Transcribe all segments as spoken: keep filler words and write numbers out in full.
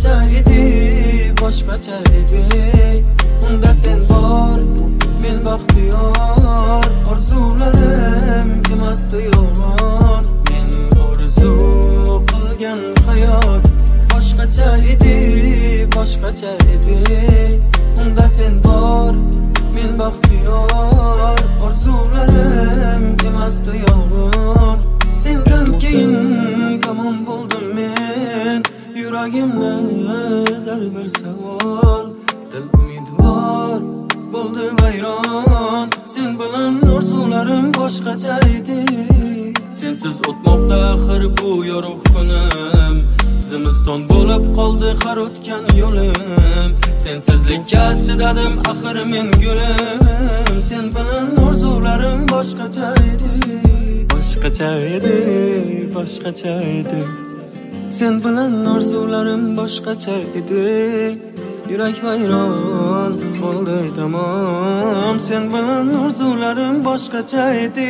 boshqacha edi, boshqacha edi. Unda sen bor, men baxtiyor. Orzularim emasdi yolg'on. Men orzu qilgan hayot boshqacha edi, boshqacha edi. Unda sen bor, men baxtiyor. Orzularim emasdi yolg'on. Sendan keyin kamon bo'ldim men. Yuragimni zarbar savol. Dil umidvor bo'ldi vayron. Sen bilan orzularim boshqacha edi. Sensiz o'tmoqda axir bu yorug' kunim. Zimiston bo'lib qoldi har o'tgan yo'lim. Sensizlikka chidadim axir men gulim. Sen bilan orzularim boshqacha edi, boshqacha edi, boshqacha edi. Sen bilan orzularim boshqacha edi. Yurak vayron bo'ldi tamom. Sen bilan orzularim boshqacha edi.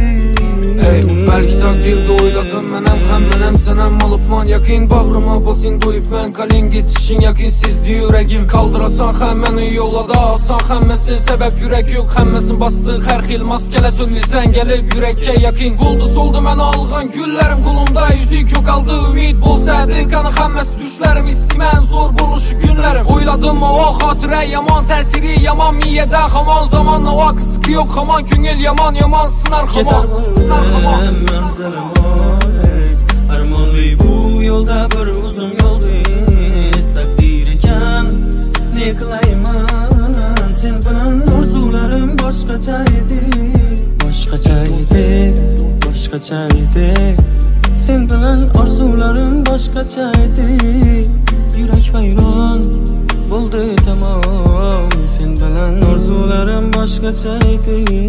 Ey, belki takdirde oyladım menem hem menem senem olupman yakin. Bağrıma basın doyup men kalin geçişin yakin. Sizdi yüreğim kaldırasan hemmeni yollada alsan hemmesi. Sebep yürek yok hemmesin bastığı her xil maskele söylesen gelip yürekke yakin. Buldu soldu men alğan güllerim kulumda. Yüzük yok aldı ümit bolsaydı kanı hemmesi düşlerim. İstimen zor buluşu günlerim. Oyladım o hatıra yaman tesiri yaman miyede haman zamanla o kısıkı yok haman. Küngül yaman yaman sınar haman. Manzaram oz armonli bu yo'lda bir uzun yo'ldiz. Taqdir ekan ne qilayman. Sen bilan orzularim boshqacha edi, boshqacha edi, boshqacha edi. Sen bilan orzularim boshqacha edi. Yurak vayron bo'ldi tamom. Sen bilan orzularim boshqacha edi.